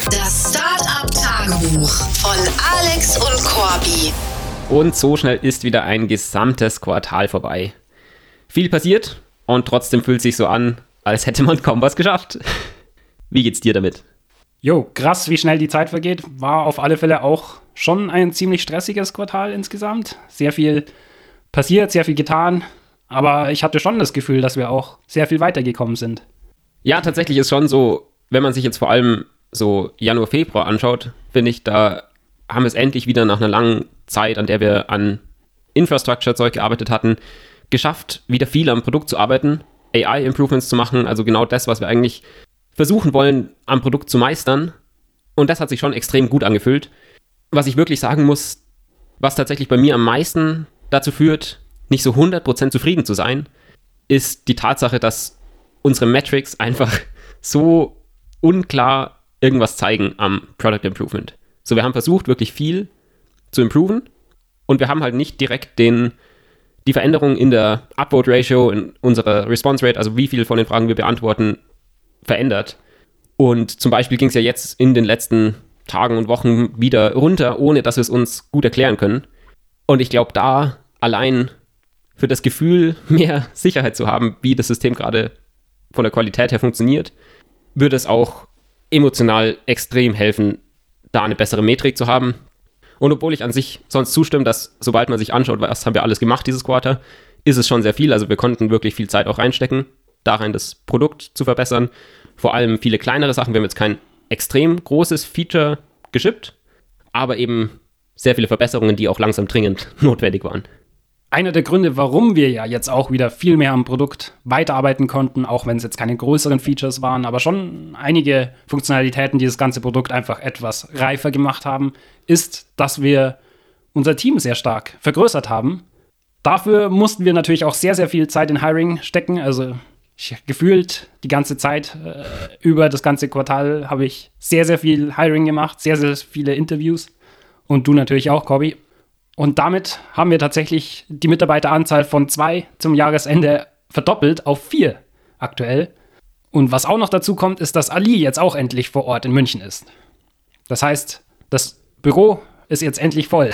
Das Startup-Tagebuch von Alex und Corby. Und so schnell ist wieder ein gesamtes Quartal vorbei. Viel passiert und trotzdem fühlt es sich so an, als hätte man kaum was geschafft. Wie geht's dir damit? Jo, krass, wie schnell die Zeit vergeht. War auf alle Fälle auch schon ein ziemlich stressiges Quartal insgesamt. Sehr viel passiert, sehr viel getan. Aber ich hatte schon das Gefühl, dass wir auch sehr viel weitergekommen sind. Ja, tatsächlich ist schon so, wenn man sich jetzt vor allem so Januar, Februar anschaut, finde ich, da haben wir es endlich wieder nach einer langen Zeit, an der wir an Infrastructure-Zeug gearbeitet hatten, geschafft, wieder viel am Produkt zu arbeiten, AI-Improvements zu machen, also genau das, was wir eigentlich versuchen wollen, am Produkt zu meistern. Und das hat sich schon extrem gut angefühlt. Was ich wirklich sagen muss, was tatsächlich bei mir am meisten dazu führt, nicht so 100% zufrieden zu sein, ist die Tatsache, dass unsere Metrics einfach so unklar irgendwas zeigen am Product Improvement. So, wir haben versucht, wirklich viel zu improven und wir haben halt nicht direkt die Veränderung in der Upvote Ratio, in unserer Response Rate, also wie viel von den Fragen wir beantworten, verändert. Und zum Beispiel ging es ja jetzt in den letzten Tagen und Wochen wieder runter, ohne dass wir es uns gut erklären können. Und ich glaube, da allein für das Gefühl, mehr Sicherheit zu haben, wie das System gerade von der Qualität her funktioniert, würde es auch emotional extrem helfen, da eine bessere Metrik zu haben. Und obwohl ich an sich sonst zustimme, dass sobald man sich anschaut, was haben wir alles gemacht dieses Quarter, ist es schon sehr viel. Also wir konnten wirklich viel Zeit auch reinstecken, darin das Produkt zu verbessern. Vor allem viele kleinere Sachen. Wir haben jetzt kein extrem großes Feature geschippt, aber eben sehr viele Verbesserungen, die auch langsam dringend notwendig waren. Einer der Gründe, warum wir ja jetzt auch wieder viel mehr am Produkt weiterarbeiten konnten, auch wenn es jetzt keine größeren Features waren, aber schon einige Funktionalitäten, die das ganze Produkt einfach etwas reifer gemacht haben, ist, dass wir unser Team sehr stark vergrößert haben. Dafür mussten wir natürlich auch sehr, sehr viel Zeit in Hiring stecken. Also gefühlt die ganze Zeit über das ganze Quartal habe ich sehr, sehr viel Hiring gemacht, sehr, sehr viele Interviews. Und du natürlich auch, Corby. Und damit haben wir tatsächlich die Mitarbeiteranzahl von 2 zum Jahresende verdoppelt auf 4 aktuell. Und was auch noch dazu kommt, ist, dass Ali jetzt auch endlich vor Ort in München ist. Das heißt, das Büro ist jetzt endlich voll.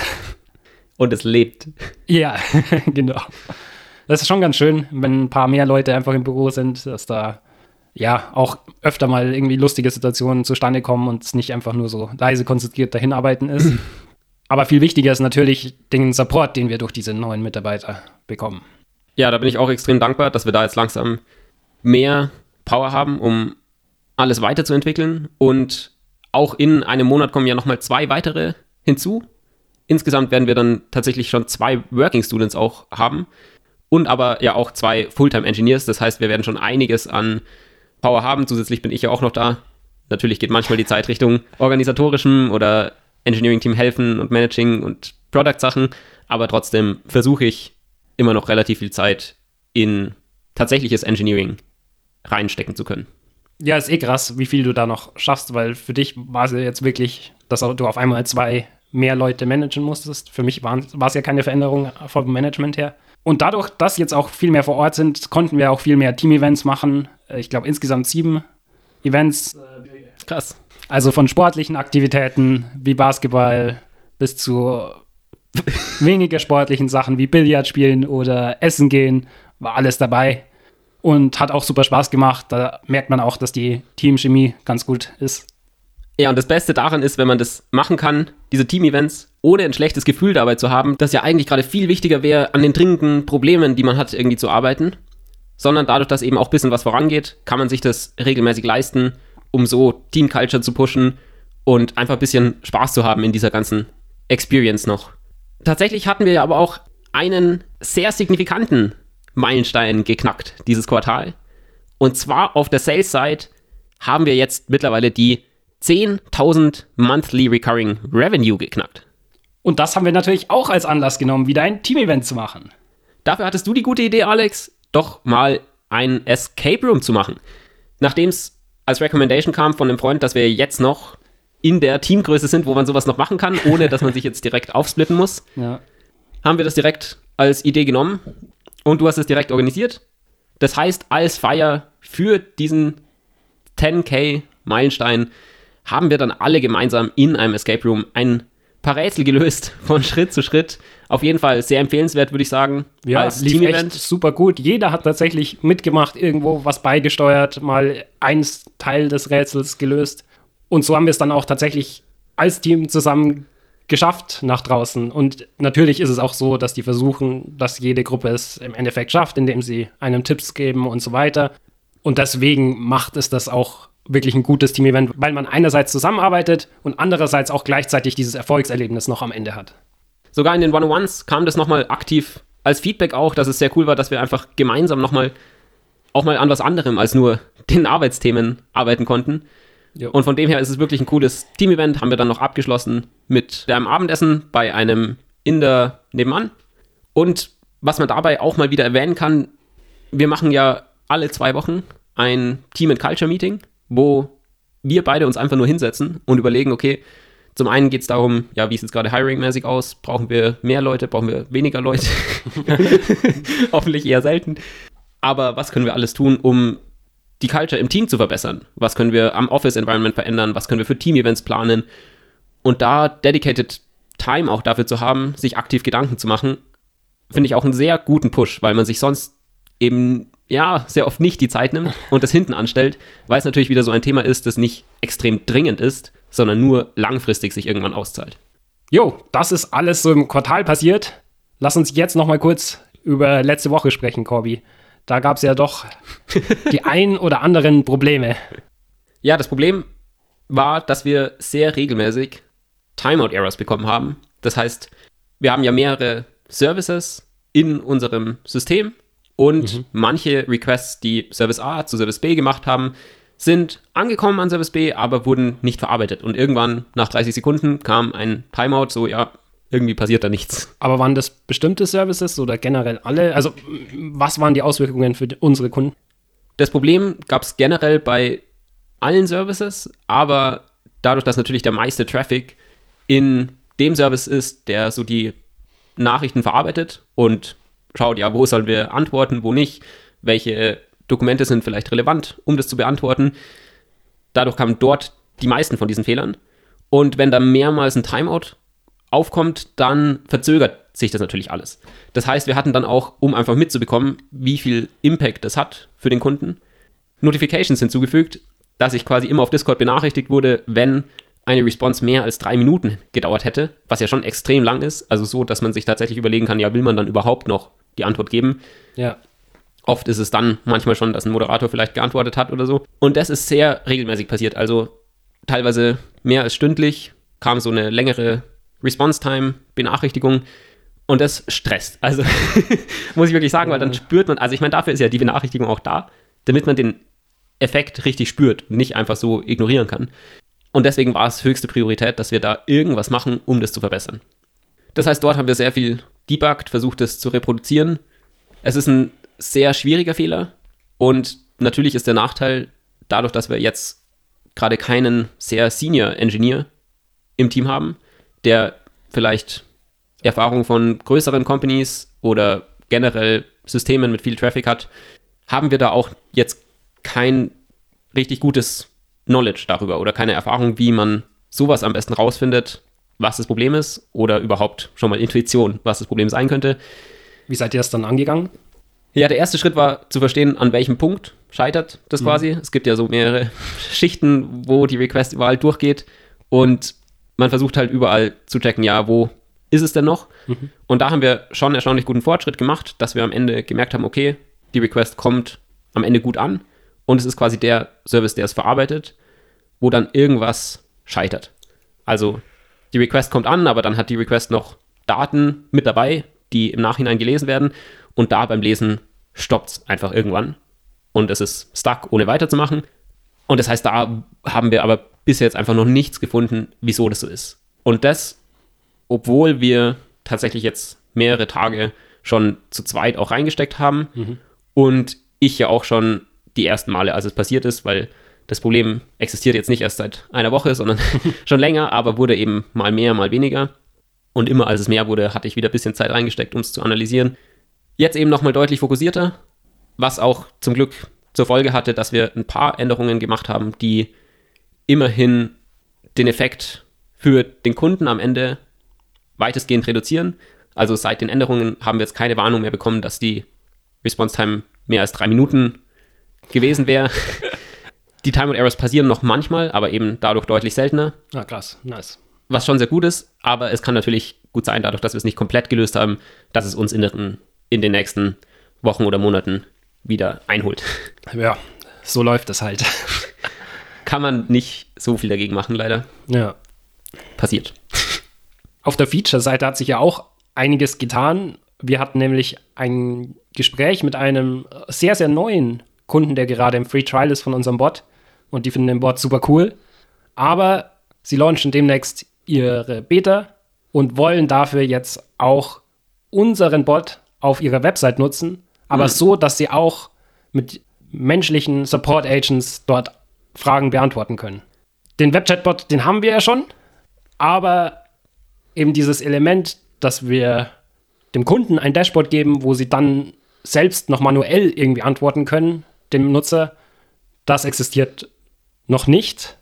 Und es lebt. Ja, genau. Das ist schon ganz schön, wenn ein paar mehr Leute einfach im Büro sind, dass da ja auch öfter mal irgendwie lustige Situationen zustande kommen und es nicht einfach nur so leise konzentriert dahin arbeiten ist. Aber viel wichtiger ist natürlich den Support, den wir durch diese neuen Mitarbeiter bekommen. Ja, da bin ich auch extrem dankbar, dass wir da jetzt langsam mehr Power haben, um alles weiterzuentwickeln. Und auch in einem Monat kommen ja nochmal 2 weitere hinzu. Insgesamt werden wir dann tatsächlich schon 2 Working Students auch haben. Und aber ja auch 2 Fulltime Engineers. Das heißt, wir werden schon einiges an Power haben. Zusätzlich bin ich ja auch noch da. Natürlich geht manchmal die Zeit Richtung organisatorischem oder Engineering-Team helfen und Managing und Product-Sachen, aber trotzdem versuche ich immer noch relativ viel Zeit in tatsächliches Engineering reinstecken zu können. Ja, ist krass, wie viel du da noch schaffst, weil für dich war es ja jetzt wirklich, dass du auf einmal 2 mehr Leute managen musstest. Für mich war es ja keine Veränderung vom Management her. Und dadurch, dass jetzt auch viel mehr vor Ort sind, konnten wir auch viel mehr Team-Events machen. Ich glaube insgesamt 7 Events. Krass. Also von sportlichen Aktivitäten wie Basketball bis zu weniger sportlichen Sachen wie Billard spielen oder Essen gehen, war alles dabei und hat auch super Spaß gemacht. Da merkt man auch, dass die Teamchemie ganz gut ist. Ja, und das Beste daran ist, wenn man das machen kann, diese Team-Events, ohne ein schlechtes Gefühl dabei zu haben, dass ja eigentlich gerade viel wichtiger wäre, an den dringenden Problemen, die man hat, irgendwie zu arbeiten, sondern dadurch, dass eben auch ein bisschen was vorangeht, kann man sich das regelmäßig leisten, um so Team-Culture zu pushen und einfach ein bisschen Spaß zu haben in dieser ganzen Experience noch. Tatsächlich hatten wir ja aber auch einen sehr signifikanten Meilenstein geknackt dieses Quartal. Und zwar auf der Sales-Side haben wir jetzt mittlerweile die 10.000 Monthly Recurring Revenue geknackt. Und das haben wir natürlich auch als Anlass genommen, wieder ein Team-Event zu machen. Dafür hattest du die gute Idee, Alex, doch mal ein Escape Room zu machen. Nachdem es als Recommendation kam von einem Freund, dass wir jetzt noch in der Teamgröße sind, wo man sowas noch machen kann, ohne dass man sich jetzt direkt aufsplitten muss, haben wir das direkt als Idee genommen und du hast es direkt organisiert. Das heißt, als Feier für diesen 10K Meilenstein haben wir dann alle gemeinsam in einem Escape Room ein paar Rätsel gelöst, von Schritt zu Schritt. Auf jeden Fall sehr empfehlenswert, würde ich sagen. Ja, als lief Team-Event. echt super gut. Jeder hat tatsächlich mitgemacht, irgendwo was beigesteuert, mal einen Teil des Rätsels gelöst. Und so haben wir es dann auch tatsächlich als Team zusammen geschafft nach draußen. Und natürlich ist es auch so, dass die versuchen, dass jede Gruppe es im Endeffekt schafft, indem sie einem Tipps geben und so weiter. Und deswegen macht es das auch wirklich ein gutes Team-Event, weil man einerseits zusammenarbeitet und andererseits auch gleichzeitig dieses Erfolgserlebnis noch am Ende hat. Sogar in den One-on-Ones kam das nochmal aktiv als Feedback auch, dass es sehr cool war, dass wir einfach gemeinsam nochmal auch mal an was anderem als nur den Arbeitsthemen arbeiten konnten. Jo. Und von dem her ist es wirklich ein cooles Team-Event. Haben wir dann noch abgeschlossen mit einem Abendessen bei einem Inder nebenan. Und was man dabei auch mal wieder erwähnen kann, wir machen ja alle 2 Wochen ein Team-and-Culture-Meeting, wo wir beide uns einfach nur hinsetzen und überlegen, okay, zum einen geht es darum, ja, wie sieht es gerade hiring-mäßig aus? Brauchen wir mehr Leute? Brauchen wir weniger Leute? Hoffentlich eher selten. Aber was können wir alles tun, um die Culture im Team zu verbessern? Was können wir am Office-Environment verändern? Was können wir für Team-Events planen? Und da dedicated Time auch dafür zu haben, sich aktiv Gedanken zu machen, finde ich auch einen sehr guten Push, weil man sich sonst eben ja sehr oft nicht die Zeit nimmt und das hinten anstellt, weil es natürlich wieder so ein Thema ist, das nicht extrem dringend ist, sondern nur langfristig sich irgendwann auszahlt. Jo, das ist alles so im Quartal passiert. Lass uns jetzt noch mal kurz über letzte Woche sprechen, Corby. Da gab es ja doch die ein oder anderen Probleme. Ja, das Problem war, dass wir sehr regelmäßig Timeout-Errors bekommen haben. Das heißt, wir haben ja mehrere Services in unserem System und manche Requests, die Service A zu Service B gemacht haben, sind angekommen an Service B, aber wurden nicht verarbeitet. Und irgendwann nach 30 Sekunden kam ein Timeout, so ja, irgendwie passiert da nichts. Aber waren das bestimmte Services oder generell alle? Also was waren die Auswirkungen für unsere Kunden? Das Problem gab es generell bei allen Services, aber dadurch, dass natürlich der meiste Traffic in dem Service ist, der so die Nachrichten verarbeitet und schaut, ja, wo sollen wir antworten, wo nicht, welche Dokumente sind vielleicht relevant, um das zu beantworten. Dadurch kamen dort die meisten von diesen Fehlern. Und wenn da mehrmals ein Timeout aufkommt, dann verzögert sich das natürlich alles. Das heißt, wir hatten dann auch, um einfach mitzubekommen, wie viel Impact das hat für den Kunden, Notifications hinzugefügt, dass ich quasi immer auf Discord benachrichtigt wurde, wenn eine Response mehr als 3 Minuten gedauert hätte, was ja schon extrem lang ist, also so, dass man sich tatsächlich überlegen kann, ja, will man dann überhaupt noch die Antwort geben? Ja. Oft ist es dann manchmal schon, dass ein Moderator vielleicht geantwortet hat oder so. Und das ist sehr regelmäßig passiert, also teilweise mehr als stündlich kam so eine längere Response-Time-Benachrichtigung und das stresst. Also muss ich wirklich sagen, weil dann spürt man, also ich meine, dafür ist ja die Benachrichtigung auch da, damit man den Effekt richtig spürt und nicht einfach so ignorieren kann. Und deswegen war es höchste Priorität, dass wir da irgendwas machen, um das zu verbessern. Das heißt, dort haben wir sehr viel debuggt, versucht es zu reproduzieren. Es ist ein sehr schwieriger Fehler und natürlich ist der Nachteil, dadurch, dass wir jetzt gerade keinen sehr Senior Engineer im Team haben, der vielleicht Erfahrung von größeren Companies oder generell Systemen mit viel Traffic hat, haben wir da auch jetzt kein richtig gutes Knowledge darüber oder keine Erfahrung, wie man sowas am besten rausfindet, was das Problem ist oder überhaupt schon mal Intuition, was das Problem sein könnte. Wie seid ihr das dann angegangen? Ja, der erste Schritt war zu verstehen, an welchem Punkt scheitert das quasi. Es gibt ja so mehrere Schichten, wo die Request überall durchgeht und man versucht halt überall zu checken, ja, wo ist es denn noch? Und da haben wir schon erstaunlich guten Fortschritt gemacht, dass wir am Ende gemerkt haben, okay, die Request kommt am Ende gut an und es ist quasi der Service, der es verarbeitet, wo dann irgendwas scheitert. Also die Request kommt an, aber dann hat die Request noch Daten mit dabei, die im Nachhinein gelesen werden und da beim Lesen stoppt es einfach irgendwann und es ist stuck, ohne weiterzumachen. Und das heißt, da haben wir aber bisher jetzt einfach noch nichts gefunden, wieso das so ist. Und das, obwohl wir tatsächlich jetzt mehrere Tage schon zu zweit auch reingesteckt haben und ich ja auch schon die ersten Male, als es passiert ist, weil das Problem existiert jetzt nicht erst seit einer Woche, sondern schon länger, aber wurde eben mal mehr, mal weniger. Und immer als es mehr wurde, hatte ich wieder ein bisschen Zeit reingesteckt, um es zu analysieren. Jetzt eben nochmal deutlich fokussierter, was auch zum Glück zur Folge hatte, dass wir ein paar Änderungen gemacht haben, die immerhin den Effekt für den Kunden am Ende weitestgehend reduzieren. Also seit den Änderungen haben wir jetzt keine Warnung mehr bekommen, dass die Response-Time mehr als 3 Minuten gewesen wäre. Die Time-and-Errors passieren noch manchmal, aber eben dadurch deutlich seltener. Ah, krass, nice. Was schon sehr gut ist, aber es kann natürlich gut sein, dadurch, dass wir es nicht komplett gelöst haben, dass es uns in den nächsten Wochen oder Monaten wieder einholt. Ja, so läuft es halt. Kann man nicht so viel dagegen machen, leider. Ja. Passiert. Auf der Feature-Seite hat sich ja auch einiges getan. Wir hatten nämlich ein Gespräch mit einem sehr, sehr neuen Kunden, der gerade im Free Trial ist von unserem Bot. Und die finden den Bot super cool. Aber sie launchen demnächst ihre Beta und wollen dafür jetzt auch unseren Bot auf ihrer Website nutzen. Aber so, dass sie auch mit menschlichen Support-Agents dort Fragen beantworten können. Den Web-Chatbot, den haben wir ja schon. Aber eben dieses Element, dass wir dem Kunden ein Dashboard geben, wo sie dann selbst noch manuell irgendwie antworten können, dem Nutzer, das existiert noch nicht.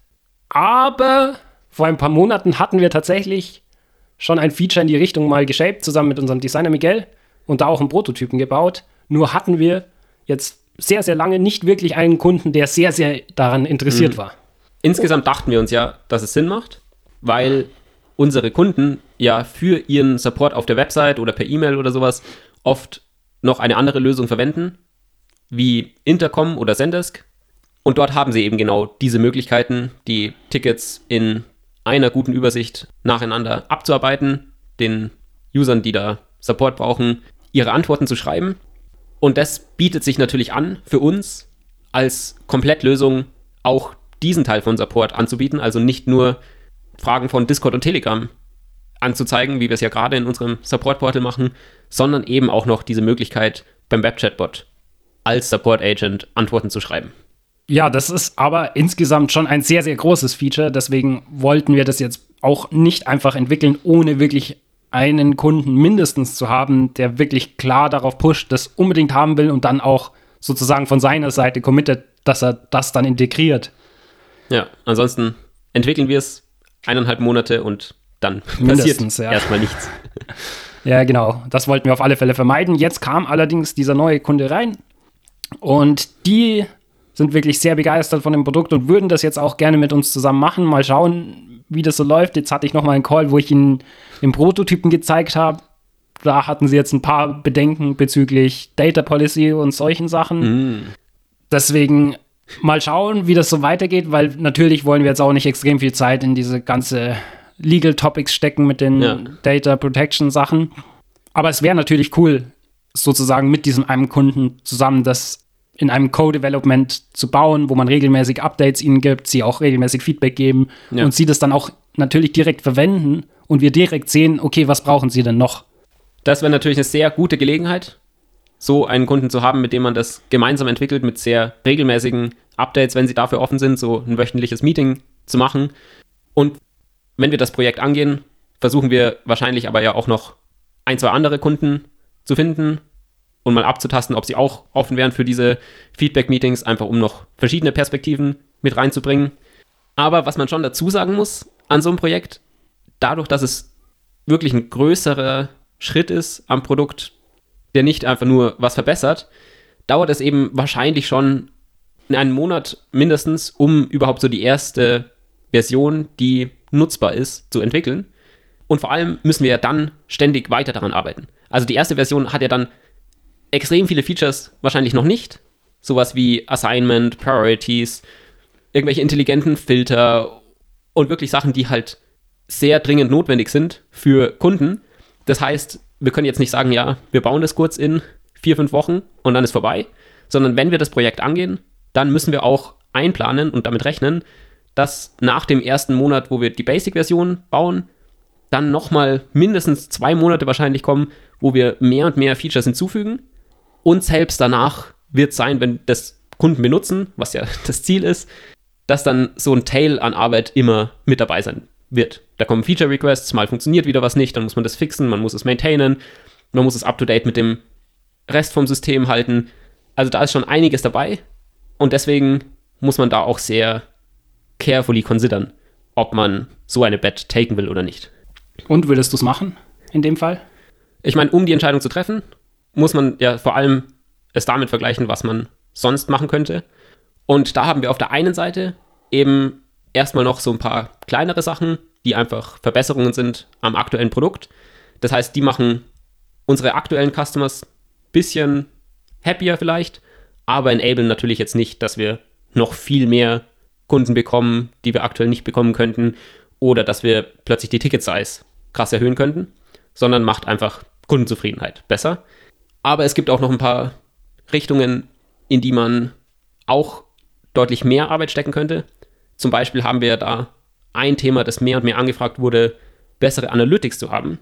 Aber vor ein paar Monaten hatten wir tatsächlich schon ein Feature in die Richtung mal geshaped, zusammen mit unserem Designer Miguel und da auch einen Prototypen gebaut. Nur hatten wir jetzt sehr, sehr lange nicht wirklich einen Kunden, der sehr, sehr daran interessiert war. Insgesamt dachten wir uns ja, dass es Sinn macht, weil unsere Kunden ja für ihren Support auf der Website oder per E-Mail oder sowas oft noch eine andere Lösung verwenden, wie Intercom oder Zendesk. Und dort haben sie eben genau diese Möglichkeiten, die Tickets in einer guten Übersicht nacheinander abzuarbeiten, den Usern, die da Support brauchen, ihre Antworten zu schreiben. Und das bietet sich natürlich an, für uns als Komplettlösung auch diesen Teil von Support anzubieten, also nicht nur Fragen von Discord und Telegram anzuzeigen, wie wir es ja gerade in unserem Support-Portal machen, sondern eben auch noch diese Möglichkeit beim Web-Chatbot als Support-Agent Antworten zu schreiben. Ja, das ist aber insgesamt schon ein sehr, sehr großes Feature. Deswegen wollten wir das jetzt auch nicht einfach entwickeln, ohne wirklich einen Kunden mindestens zu haben, der wirklich klar darauf pusht, das unbedingt haben will und dann auch sozusagen von seiner Seite committet, dass er das dann integriert. Ja, ansonsten entwickeln wir es 1,5 Monate und dann Mindestens, passiert erstmal nichts. Ja, genau. Das wollten wir auf alle Fälle vermeiden. Jetzt kam allerdings dieser neue Kunde rein und die sind wirklich sehr begeistert von dem Produkt und würden das jetzt auch gerne mit uns zusammen machen. Mal schauen, wie das so läuft. Jetzt hatte ich noch mal einen Call, wo ich ihnen den Prototypen gezeigt habe. Da hatten sie jetzt ein paar Bedenken bezüglich Data Policy und solchen Sachen. Deswegen mal schauen, wie das so weitergeht, weil natürlich wollen wir jetzt auch nicht extrem viel Zeit in diese ganze Legal Topics stecken mit den Data Protection Sachen. Aber es wäre natürlich cool, sozusagen mit diesem einem Kunden zusammen das in einem Co-Development zu bauen, wo man regelmäßig Updates ihnen gibt, sie auch regelmäßig Feedback geben und sie das dann auch natürlich direkt verwenden und wir direkt sehen, okay, was brauchen sie denn noch? Das wäre natürlich eine sehr gute Gelegenheit, so einen Kunden zu haben, mit dem man das gemeinsam entwickelt, mit sehr regelmäßigen Updates, wenn sie dafür offen sind, so ein wöchentliches Meeting zu machen. Und wenn wir das Projekt angehen, versuchen wir wahrscheinlich aber ja auch noch 1, 2 andere Kunden zu finden und mal abzutasten, ob sie auch offen wären für diese Feedback-Meetings, einfach um noch verschiedene Perspektiven mit reinzubringen. Aber was man schon dazu sagen muss an so einem Projekt, dadurch, dass es wirklich ein größerer Schritt ist am Produkt, der nicht einfach nur was verbessert, dauert es eben wahrscheinlich schon in einem Monat mindestens, um überhaupt so die erste Version, die nutzbar ist, zu entwickeln. Und vor allem müssen wir ja dann ständig weiter daran arbeiten. Also die erste Version hat ja dann extrem viele Features wahrscheinlich noch nicht. Sowas wie Assignment, Priorities, irgendwelche intelligenten Filter und wirklich Sachen, die halt sehr dringend notwendig sind für Kunden. Das heißt, wir können jetzt nicht sagen, ja, wir bauen das kurz in 4, 5 Wochen und dann ist vorbei, sondern wenn wir das Projekt angehen, dann müssen wir auch einplanen und damit rechnen, dass nach dem ersten Monat, wo wir die Basic-Version bauen, dann nochmal mindestens 2 Monate wahrscheinlich kommen, wo wir mehr und mehr Features hinzufügen. Und selbst danach wird es sein, wenn das Kunden benutzen, was ja das Ziel ist, dass dann so ein Tail an Arbeit immer mit dabei sein wird. Da kommen Feature-Requests, mal funktioniert wieder was nicht, dann muss man das fixen, man muss es maintainen, man muss es up-to-date mit dem Rest vom System halten. Also da ist schon einiges dabei und deswegen muss man da auch sehr carefully considern, ob man so eine Bet taken will oder nicht. Und würdest du es machen in dem Fall? Ich meine, um die Entscheidung zu treffen, muss man ja vor allem es damit vergleichen, was man sonst machen könnte. Und da haben wir auf der einen Seite eben erstmal noch so ein paar kleinere Sachen, die einfach Verbesserungen sind am aktuellen Produkt. Das heißt, die machen unsere aktuellen Customers ein bisschen happier vielleicht, aber enablen natürlich jetzt nicht, dass wir noch viel mehr Kunden bekommen, die wir aktuell nicht bekommen könnten, oder dass wir plötzlich die Ticket-Size krass erhöhen könnten, sondern macht einfach Kundenzufriedenheit besser. Aber es gibt auch noch ein paar Richtungen, in die man auch deutlich mehr Arbeit stecken könnte. Zum Beispiel haben wir da ein Thema, das mehr und mehr angefragt wurde, bessere Analytics zu haben.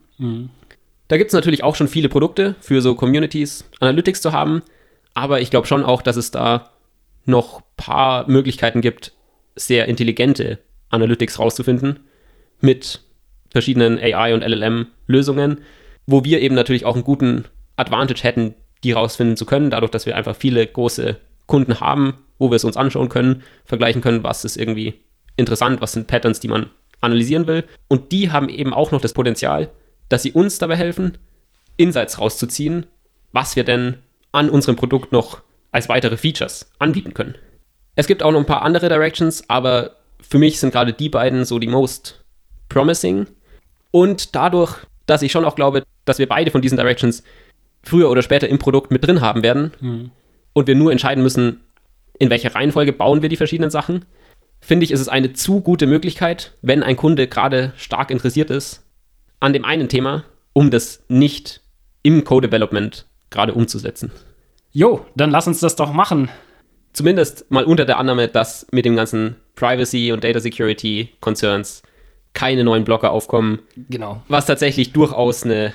Da gibt es natürlich auch schon viele Produkte für so Communities, Analytics zu haben, aber ich glaube schon auch, dass es da noch ein paar Möglichkeiten gibt, sehr intelligente Analytics rauszufinden mit verschiedenen AI- und LLM-Lösungen, wo wir eben natürlich auch einen guten Advantage hätten, die rausfinden zu können, dadurch, dass wir einfach viele große Kunden haben, wo wir es uns anschauen können, vergleichen können, was ist irgendwie interessant, was sind Patterns, die man analysieren will. Und die haben eben auch noch das Potenzial, dass sie uns dabei helfen, Insights rauszuziehen, was wir denn an unserem Produkt noch als weitere Features anbieten können. Es gibt auch noch ein paar andere Directions, aber für mich sind gerade die beiden so die most promising. Und dadurch, dass ich schon auch glaube, dass wir beide von diesen Directions früher oder später im Produkt mit drin haben werden und wir nur entscheiden müssen, in welcher Reihenfolge bauen wir die verschiedenen Sachen, finde ich, ist es eine zu gute Möglichkeit, wenn ein Kunde gerade stark interessiert ist an dem einen Thema, um das nicht im Co-Development gerade umzusetzen. Jo, dann lass uns das doch machen. Zumindest mal unter der Annahme, dass mit dem ganzen Privacy und Data Security Concerns keine neuen Blocker aufkommen. Genau. Was tatsächlich durchaus eine,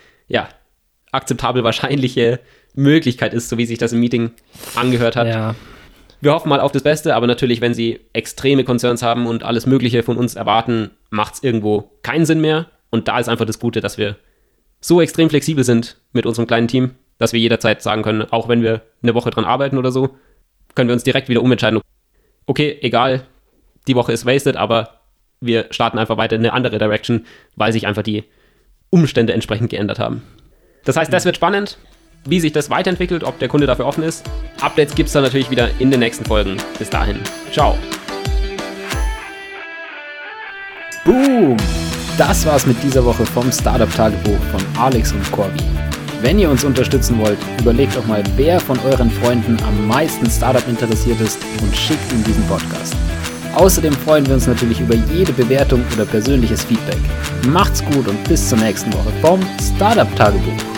akzeptabel wahrscheinliche Möglichkeit ist, so wie sich das im Meeting angehört hat. Ja. Wir hoffen mal auf das Beste, aber natürlich, wenn Sie extreme Concerns haben und alles Mögliche von uns erwarten, macht es irgendwo keinen Sinn mehr. Und da ist einfach das Gute, dass wir so extrem flexibel sind mit unserem kleinen Team, dass wir jederzeit sagen können, auch wenn wir eine Woche dran arbeiten oder so, können wir uns direkt wieder umentscheiden. Okay, egal, die Woche ist wasted, aber wir starten einfach weiter in eine andere Direction, weil sich einfach die Umstände entsprechend geändert haben. Das heißt, das wird spannend, wie sich das weiterentwickelt, ob der Kunde dafür offen ist. Updates gibt es dann natürlich wieder in den nächsten Folgen. Bis dahin, ciao. Boom! Das war's mit dieser Woche vom Startup-Tagebuch von Alex und Corby. Wenn ihr uns unterstützen wollt, überlegt doch mal, wer von euren Freunden am meisten Startup interessiert ist und schickt ihm diesen Podcast. Außerdem freuen wir uns natürlich über jede Bewertung oder persönliches Feedback. Macht's gut und bis zur nächsten Woche vom Startup-Tagebuch.